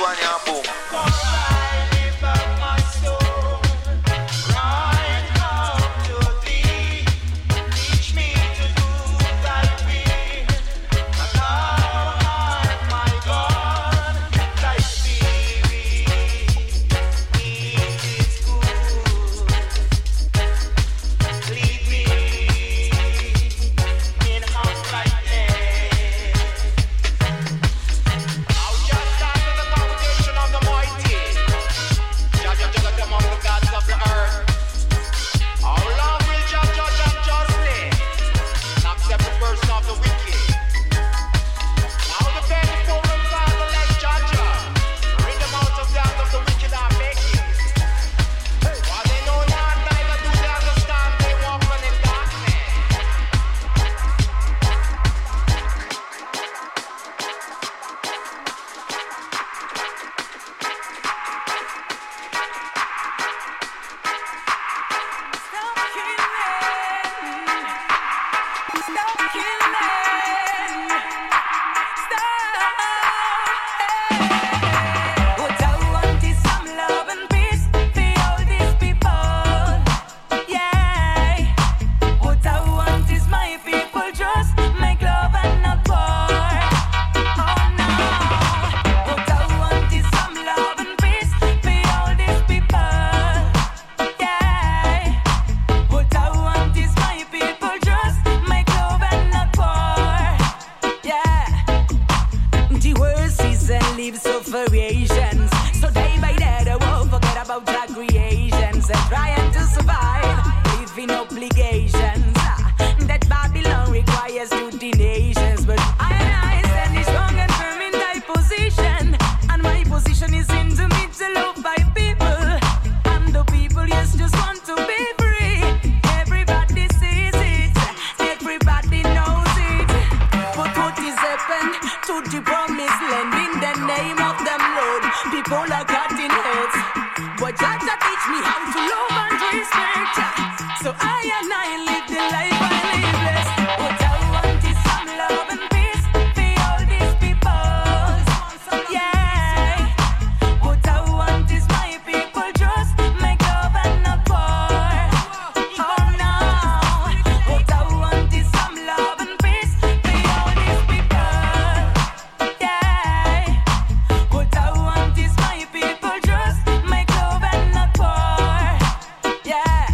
one, yeah, boom. Yeah.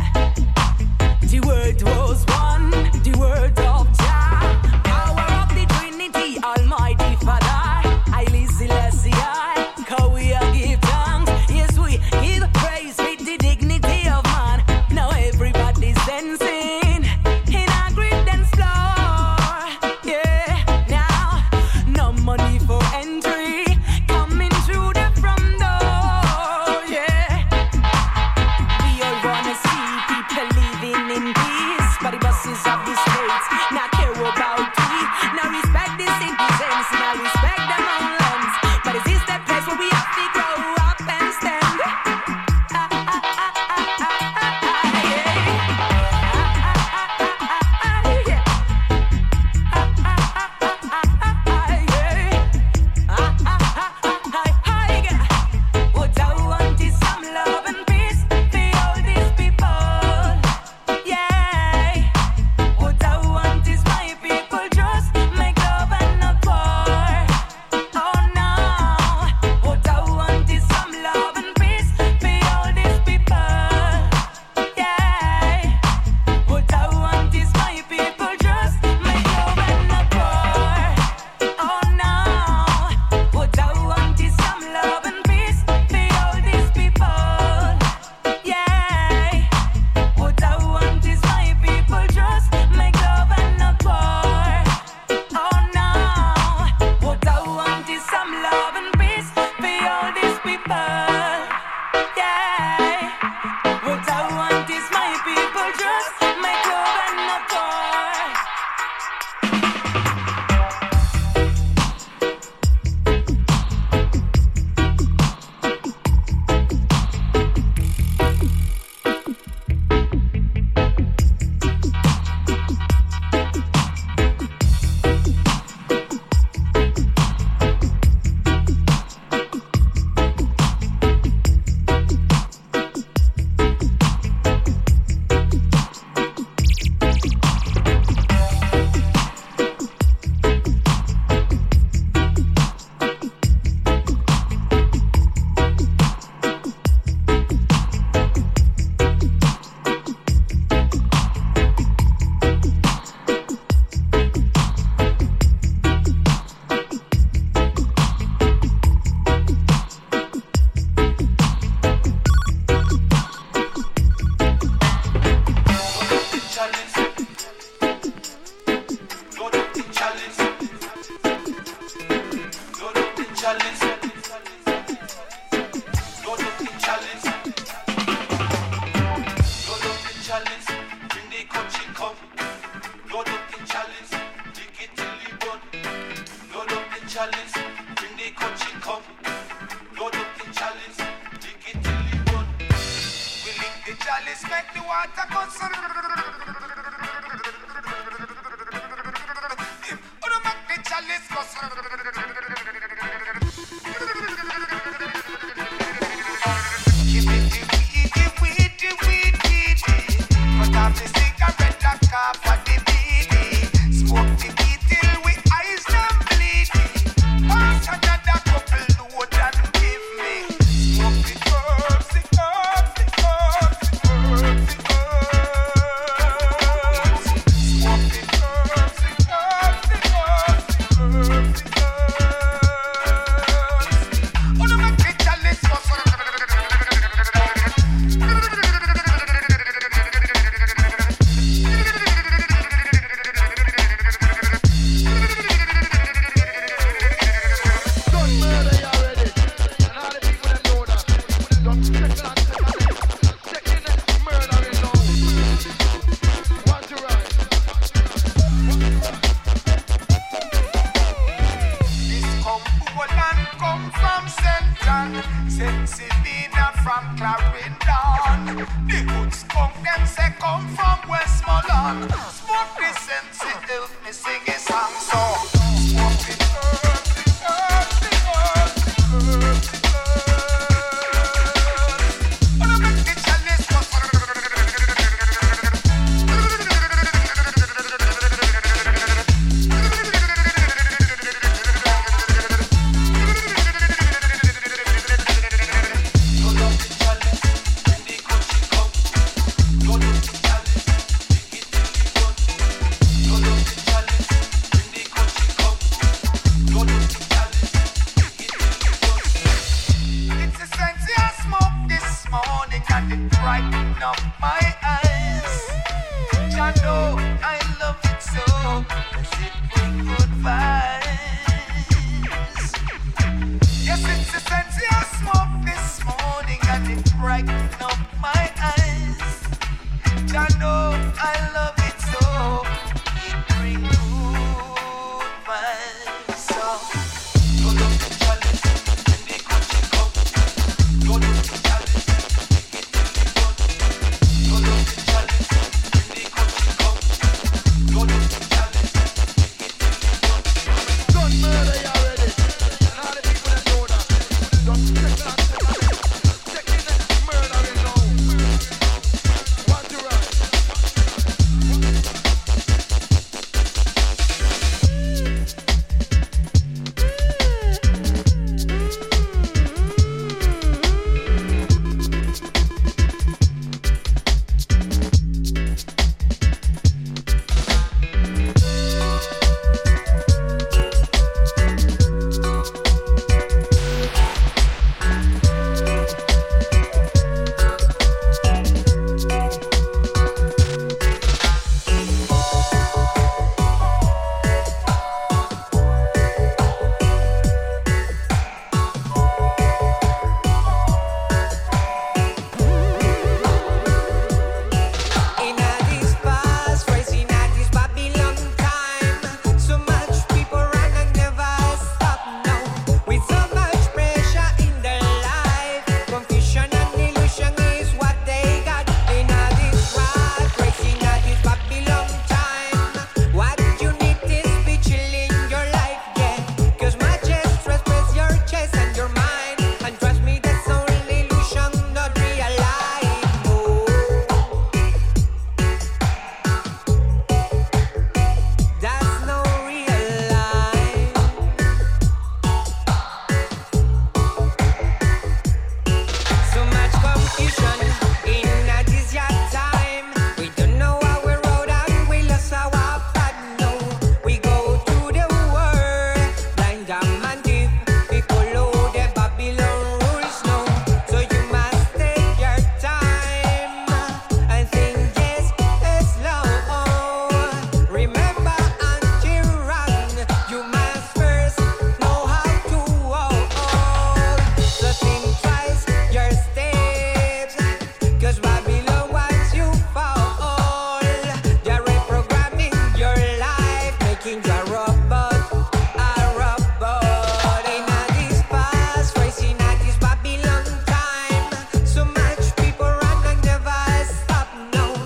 Stop now.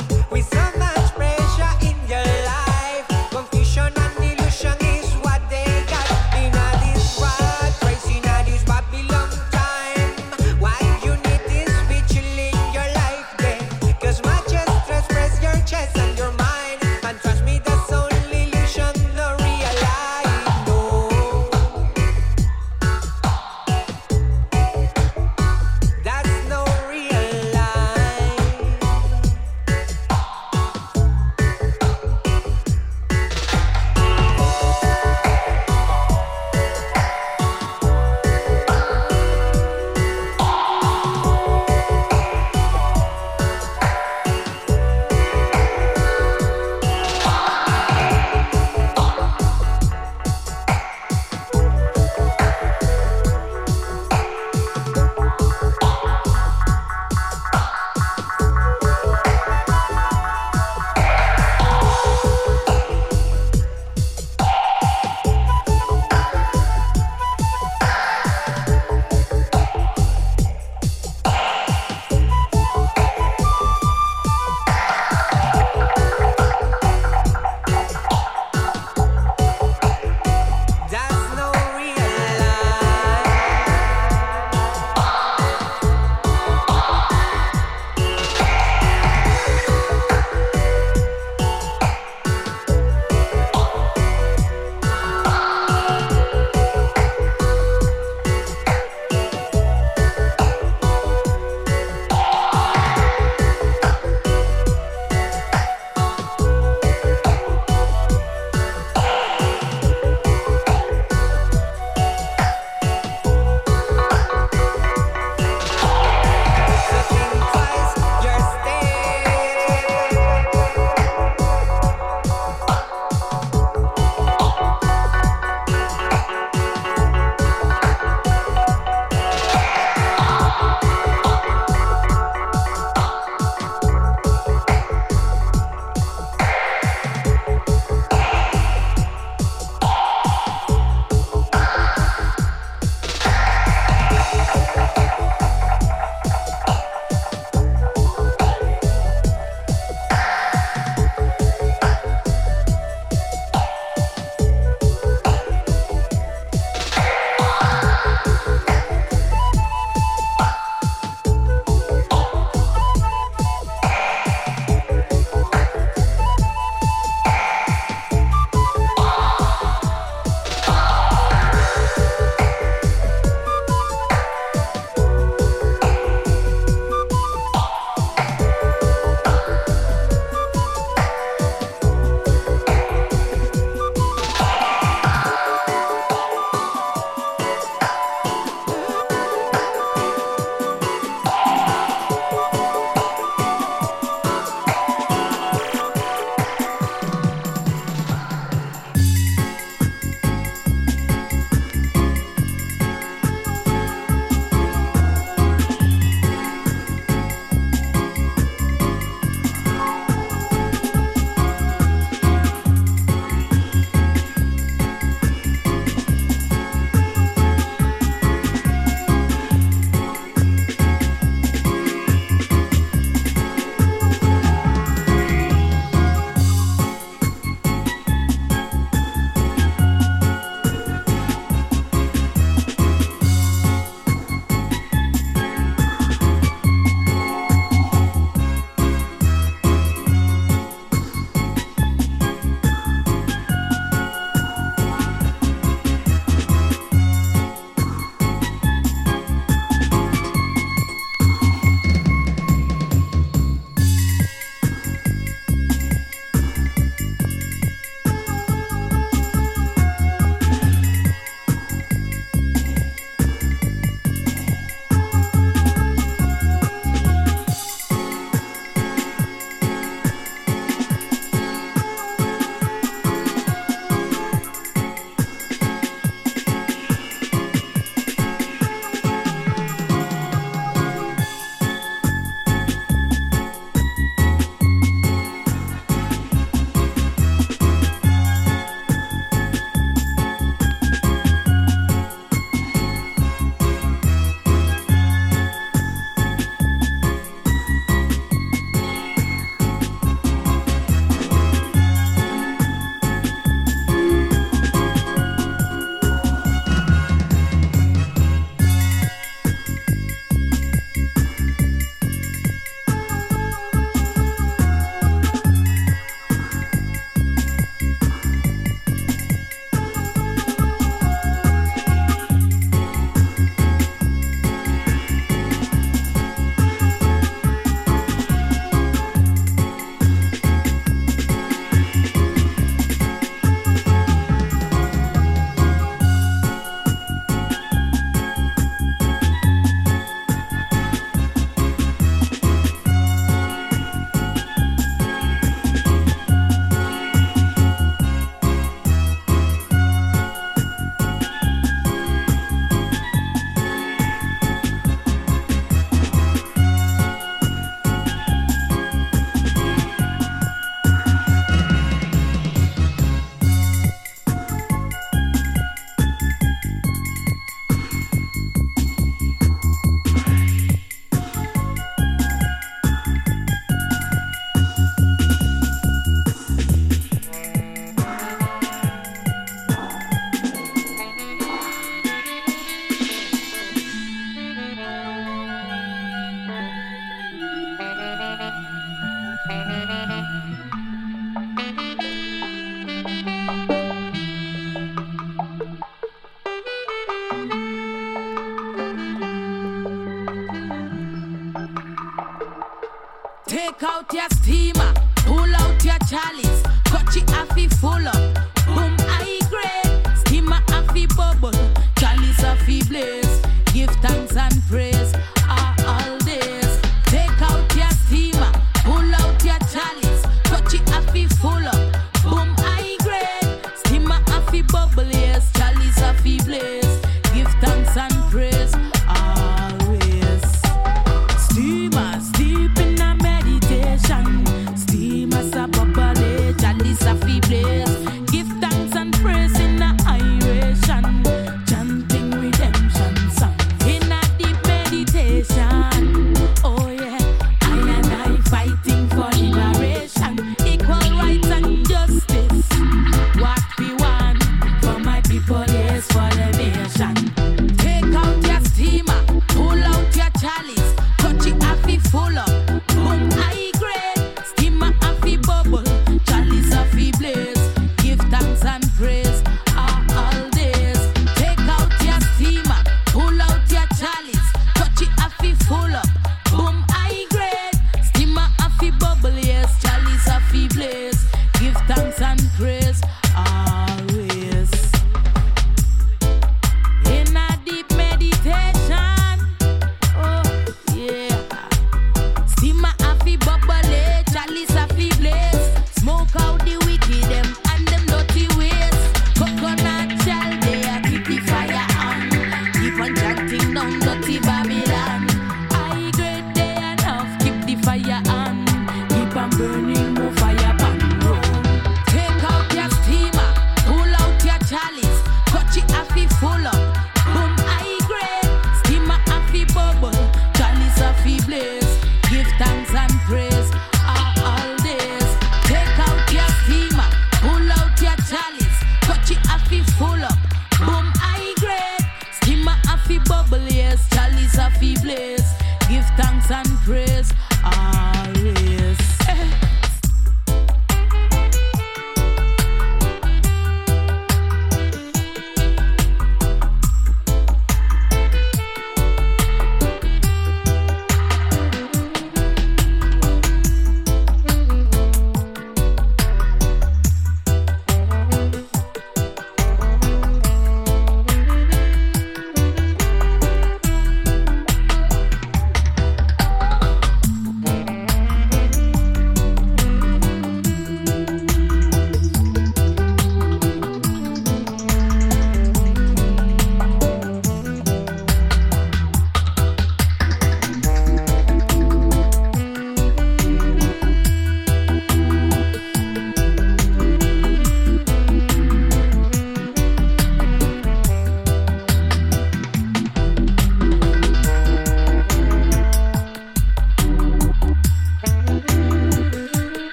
Take out your steamer, pull out your chalice. Cut it off, it full up. Boom, high grade. Steamer off, it bubble. Chalice off, it blaze. Give thanks and praise all days. Take out your steamer, pull out your chalice. Cut it off, it full up. Boom, high grade. Steamer off, it bubble. Yes, chalice off, it blaze. Give thanks and praise always. Steamers deep in a meditation. Steamers a bubble, chalice a blaze. Give thanks and praise in a iration. Chanting redemption song in a deep meditation. Oh yeah, I and I fighting for liberation, equal rights and justice. What we want for my people is for the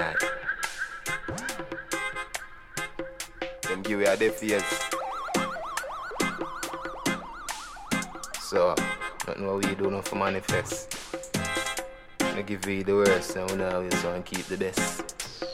night. Them give you their fears. So, nothing what we do not for manifest. I give you the worst and we know always want to keep the best.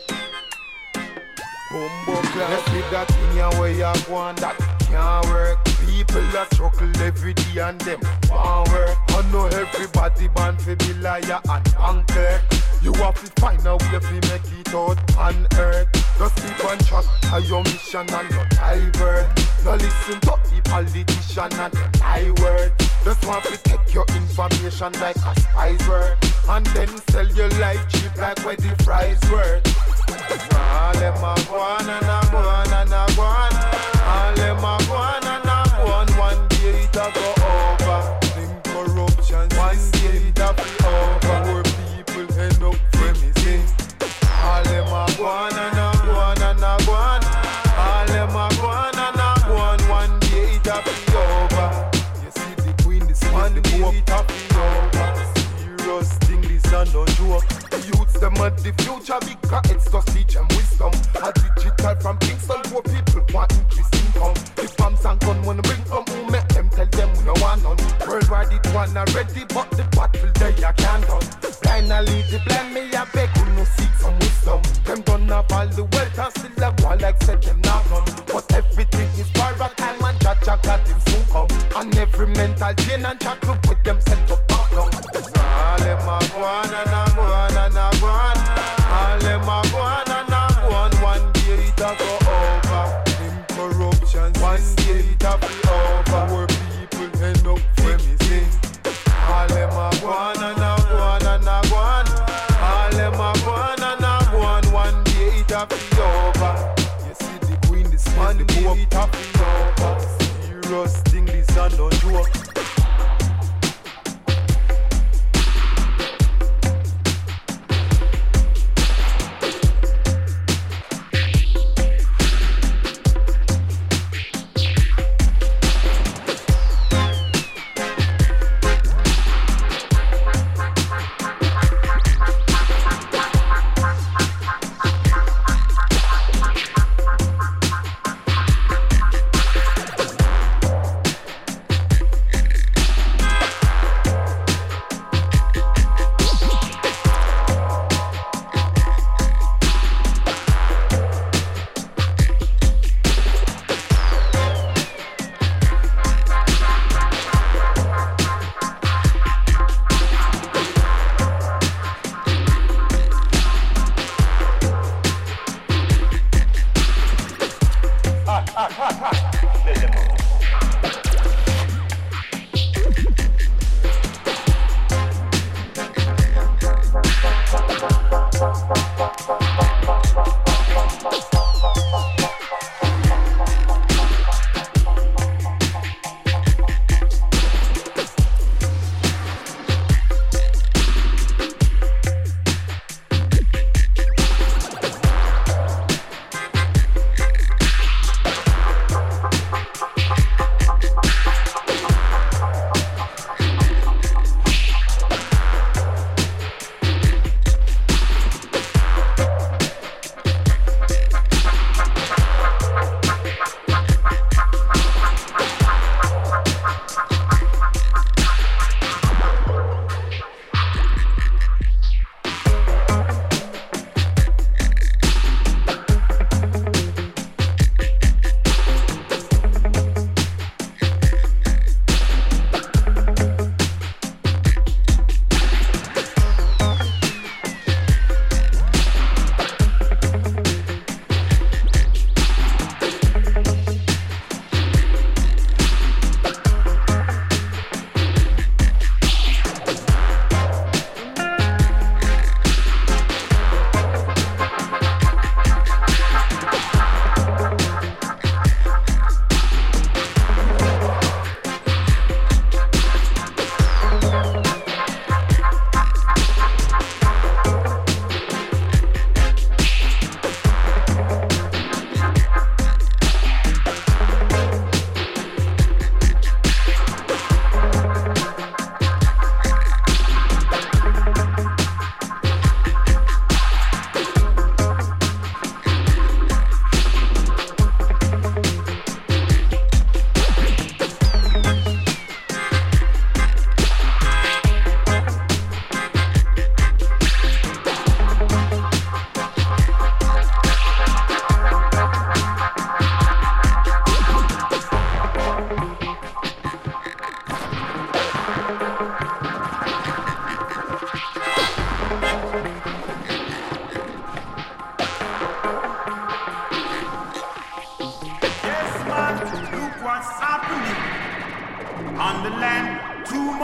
Bumbo class with that thing ya where you want that can't work. People that struggle every day and them want work. I know everybody born fi be liar and banker. You have to find a way to make it out on earth. Just keep on track of your mission and your divert. No listen to the politician and the lie word. Just want to take your information like a spice word, and then sell your life cheap like where the fries worth. All them a go on and a go on and a go on. All them a go on and a go on. One day it a go over. Them corruption, one day it a be over. Poor people end up freezing. All them a go on and a go on and a go on. All them a go on and a go on. One day it a be over. You see the queen, the one day it a be over. Serious thing, this a no joke. Youths them at the future because it's just teach them wisdom. A digital from Kingston, poor people want increase income. The bombs and gun wanna bring from who make them tell them we no want none. Worldwide it wanna ready but the battle they a can't done. Blindly the blind me a beg who no seek some wisdom. Them don't have all the wealth and still a one like said them not none. But everything is borrowed time and Jaja got him soon come. And every mental chain and chat to put them set up back down. All them a go on and a go on and a go on. All them a go on and a go on. One day it a go over. Them corruption, one day it a be over. Poor people end up freezing. All them a go on and a go on and a go on. All them a go on and a go on. One day it a be over. You see the queen, the one day it a be over. Serious thing, this a no joke.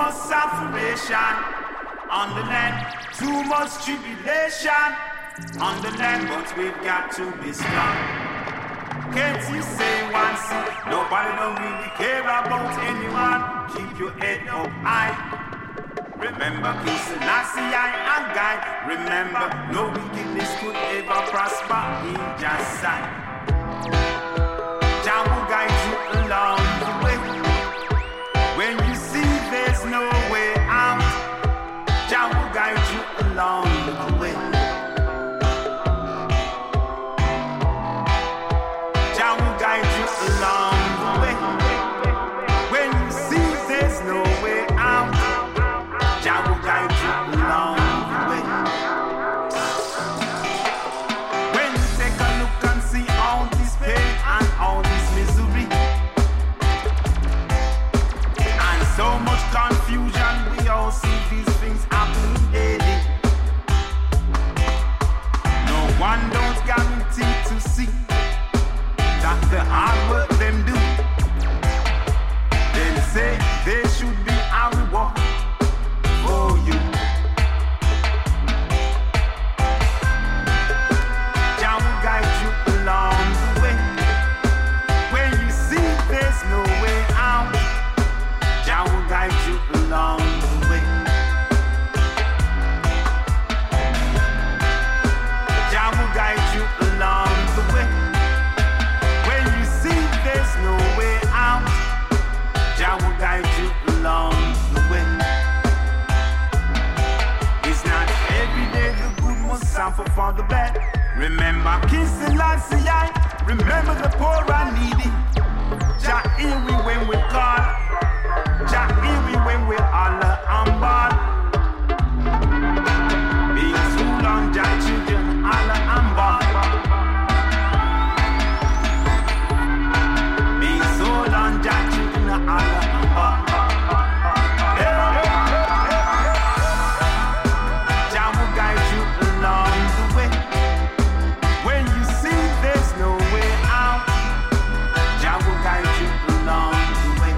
much separation on the land, too much tribulation on the land, but we've got to be strong. Can't you say once, nobody don't really care about anyone, keep your head up high. Remember King Selassie and guide, remember no wickedness could ever prosper in Jah's sight. Jah will guide you along the way. When you see there's no way out, Jah will guide you along the way. Jah will guide you along the way. When you see there's no way out, Jah will guide you along the way. When you take a look and see all this pain and all this misery and so much confusion, we all see these things happening daily. No one don't guarantee to see that the hard work them do. They say there should be a reward for you. Jah will guide you along the way. When you see there's no way out, Jah will guide you along the way. Jah will guide you along the way. When you see there's no way out, Jah will guide you along the way. It's not every day the good must suffer for the bad. Remember King Selassie, remember the poor and needy. Jah hear we when we call, Jah hear we when we holler and ball. Being too long, Jah children holler and ball. Being so long, Jah children holler and ball. Jah will guide you along the way. When you see there's no way out, Jah will guide you along the way.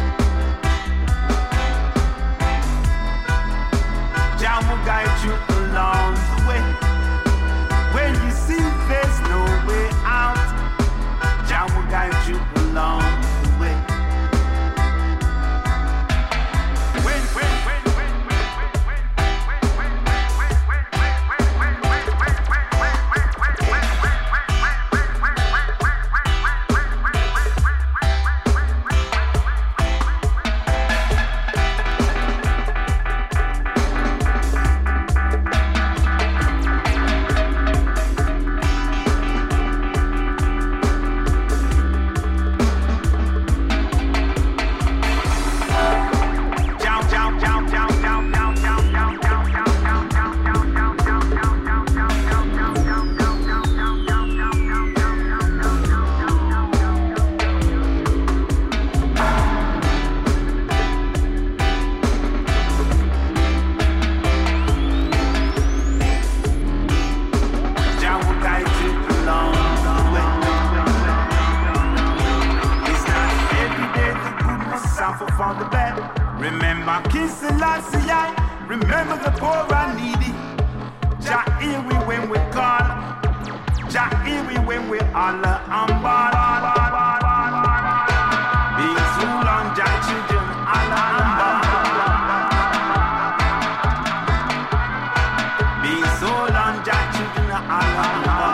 Jah will guide you along the way. When you see there's no way out, Jah will guide you along the way. Remember King Selassie, remember the poor and needy. Jah hear we when we call, Jah hear we when we holler and ball. Being too long, Jah children holler and ball. Being so long, Jah children holler and ball.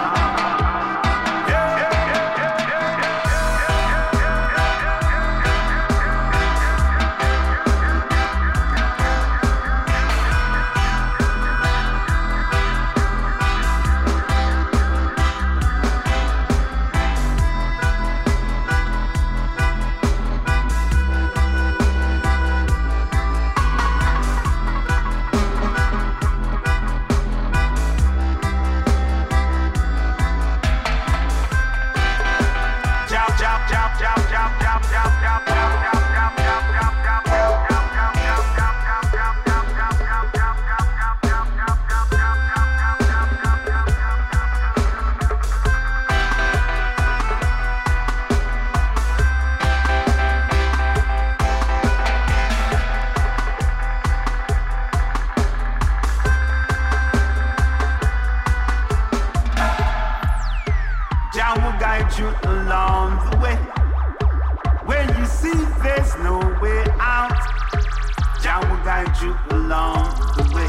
Jah will guide you along the way. When you see there's no way out, Jah will guide you along the way.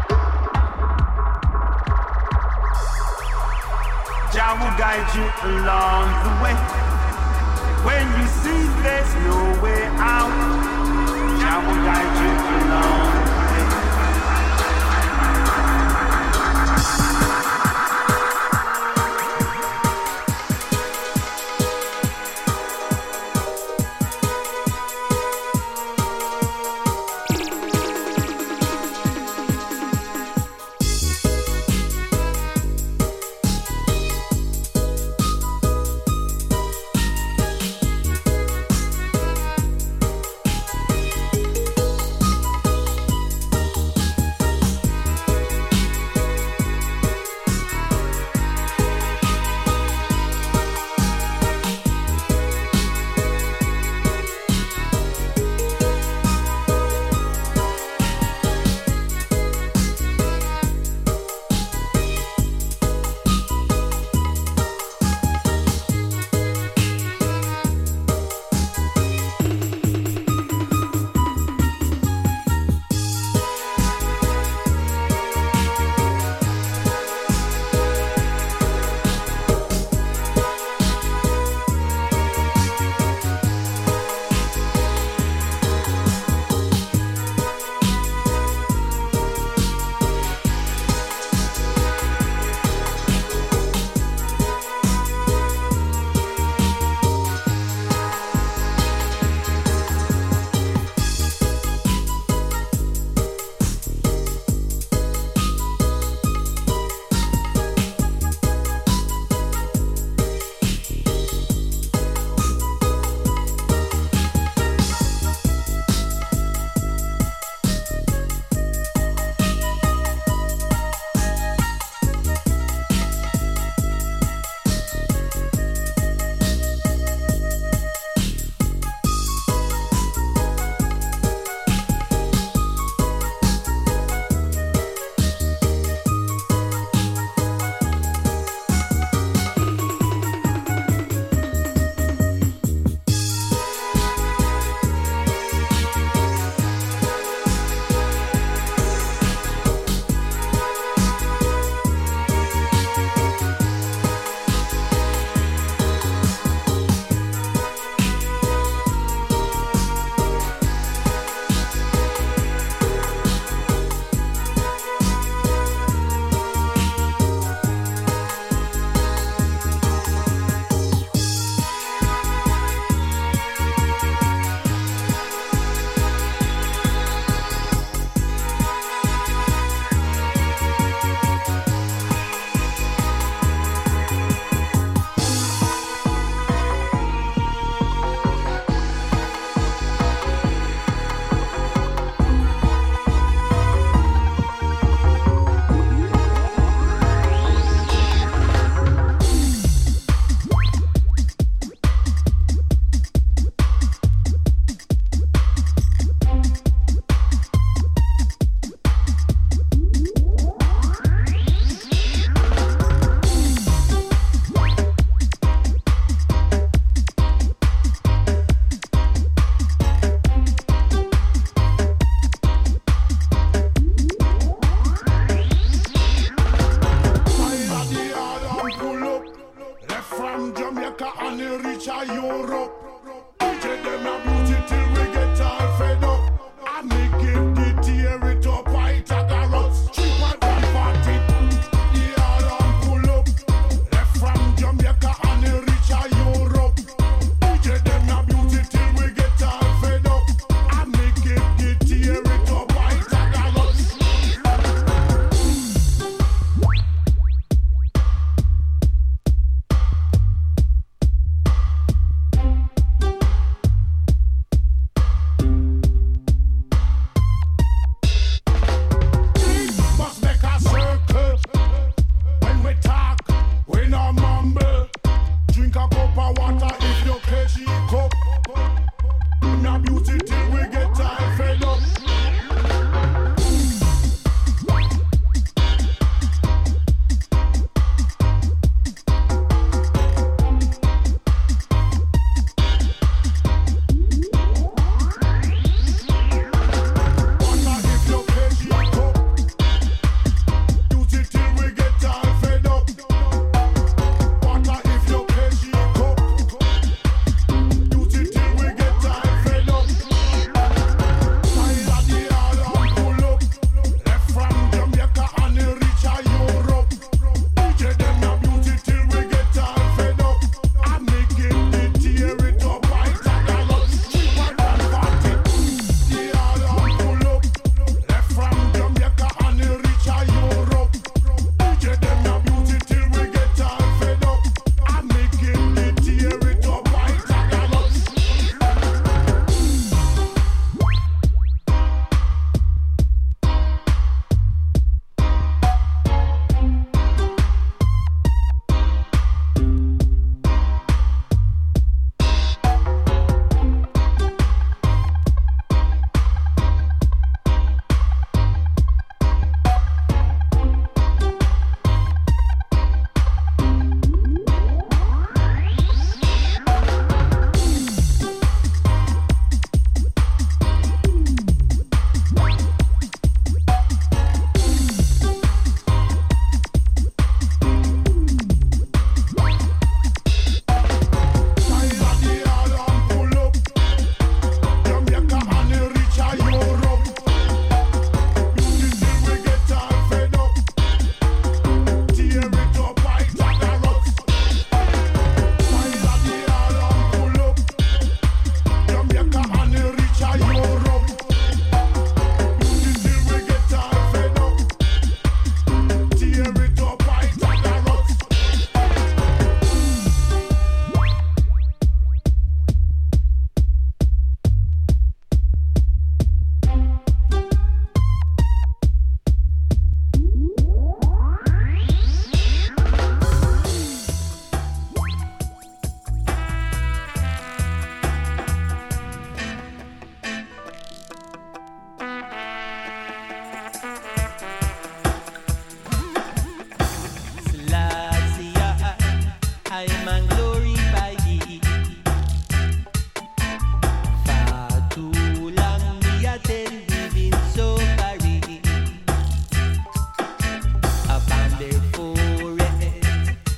Jah will guide you along the way. When you see there's no way out, Jah will guide you along the way.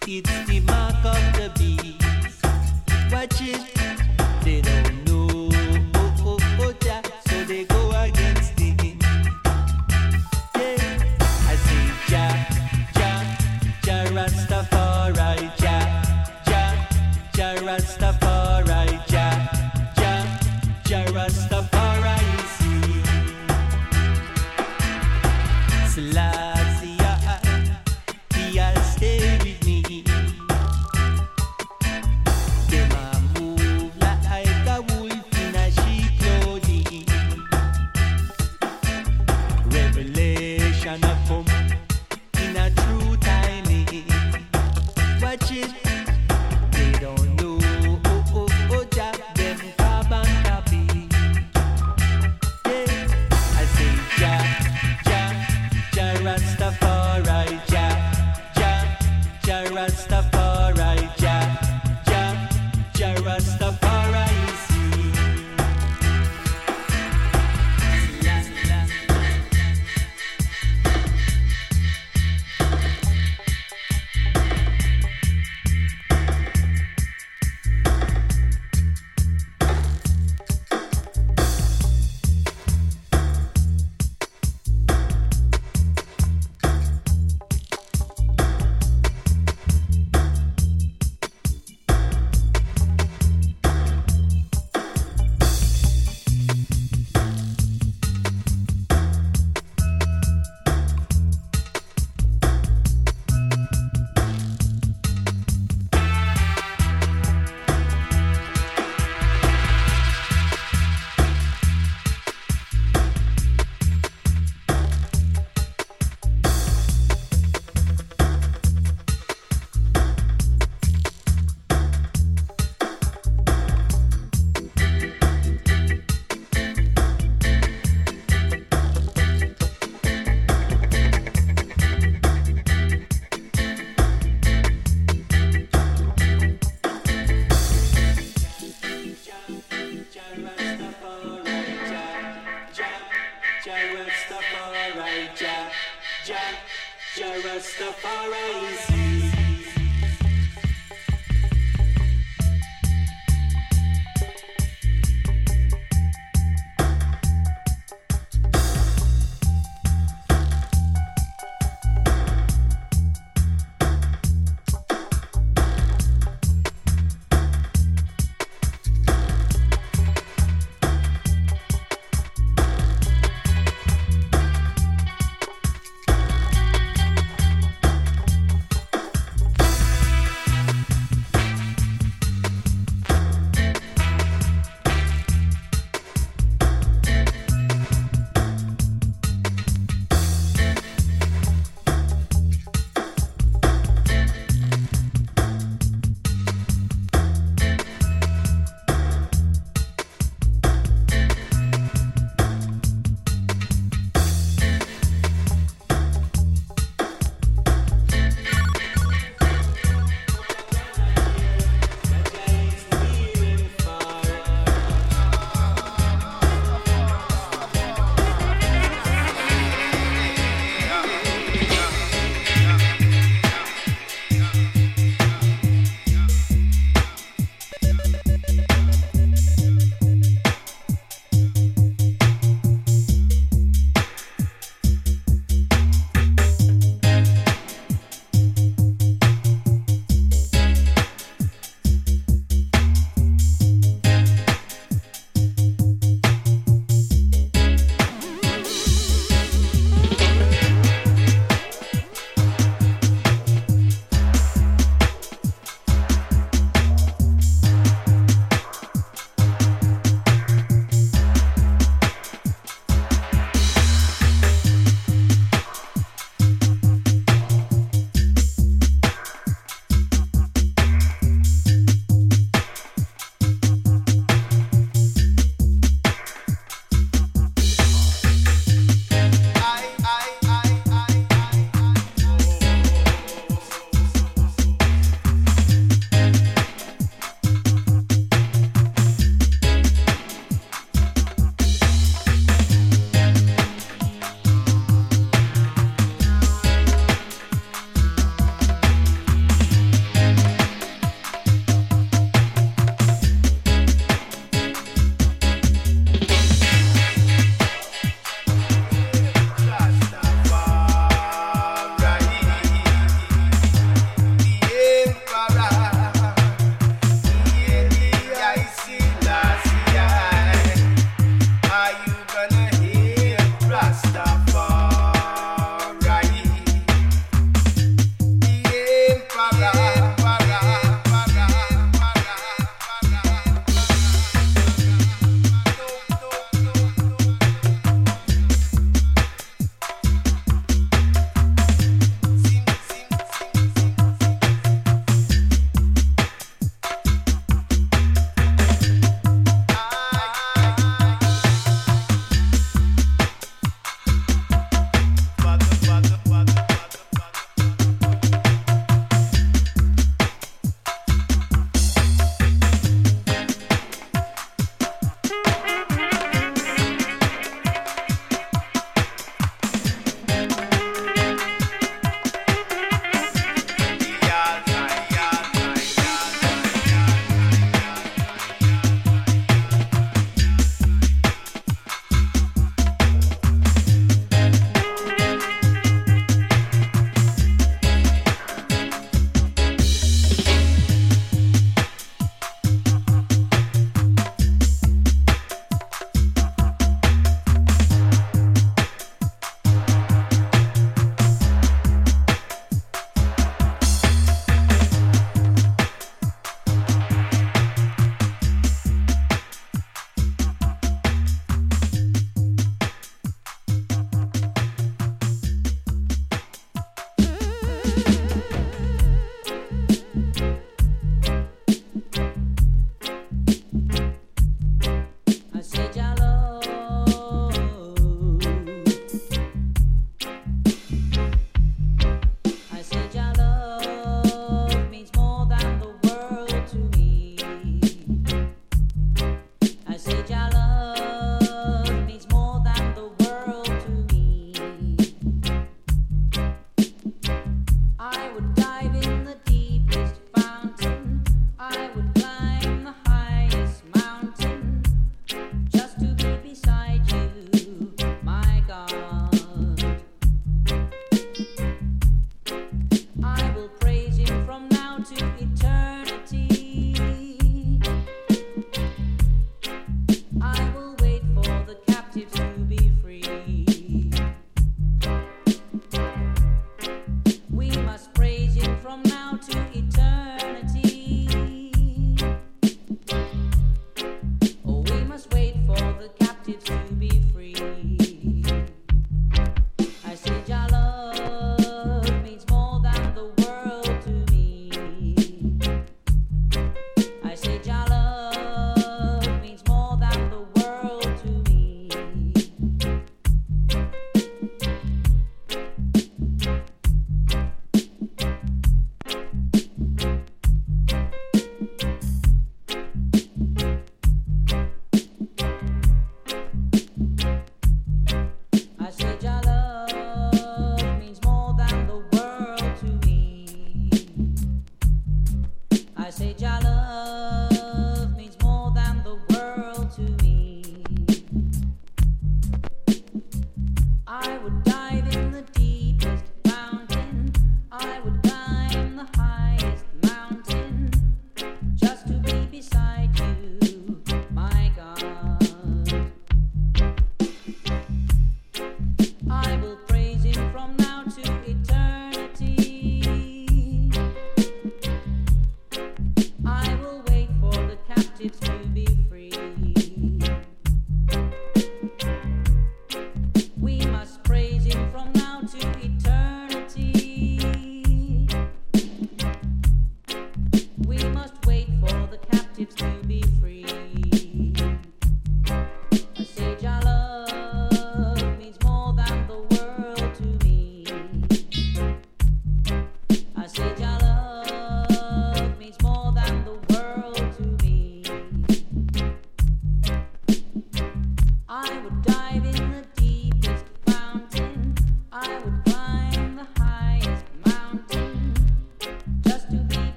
It's the mark of the beast. Watch it. They don't know. Jah, so they go against him. Yeah. I say Jah, Jah, Jah Rastafari, Jah, Jah, Jah Rastafari, Jah, Jah, Jah Rastafari. Selassie, He'll stay with me. Them a move like a wolf in a sheep clothing. Revelation a come in a true timing. Watch it. They don't know. Jah, them carbon copy. Yeah. I say Jah, Jah, Jah Rastafari, Jah, Jah, Jah Rastafari, Jah, Jah, Jah Rastafari. I say Jah love.